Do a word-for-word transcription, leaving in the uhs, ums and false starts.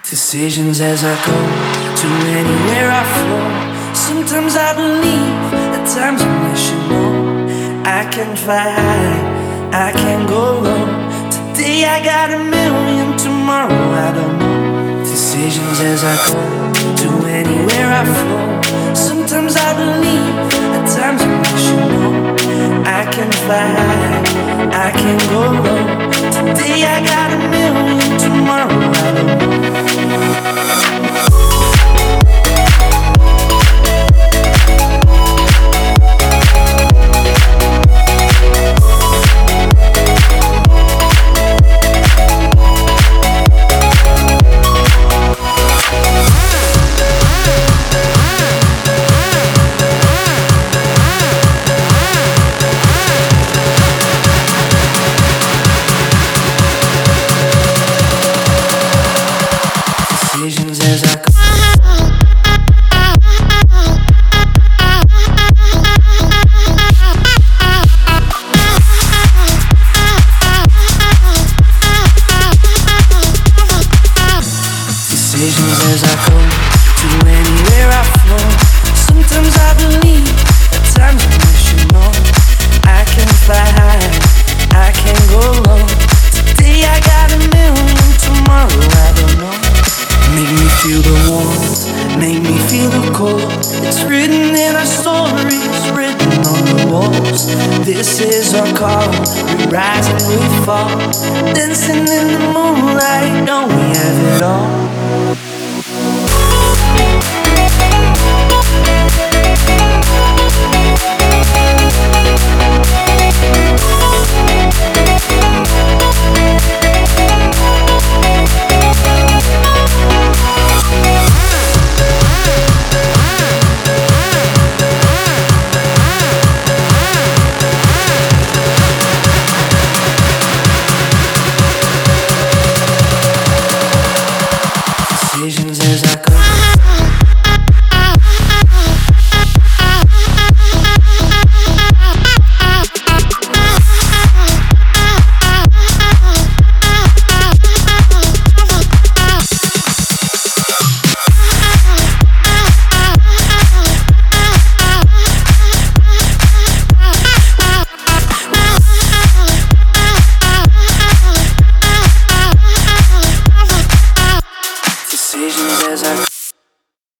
Decisions as I go to anywhere I flow. Sometimes I believe, at times I wish you know. I can fly high, I can go low. Today I got a million, tomorrow I don't know. Decisions as I go to anywhere I flow. Sometimes I believe, at times I wish you know. I can fly high, I can go low. Today I got a million, tomorrow I don't know. Decisions as I go. Decisions as I go to anywhere I flow. Sometimes I believe, at times I wish you know. I can fly high, I can go low. Today I got a million, tomorrow I don't know. Make me feel the warmth, make me feel the cold. It's written in our stories, written on the walls. This is our call, we rise and we fall. Dancing in the moonlight,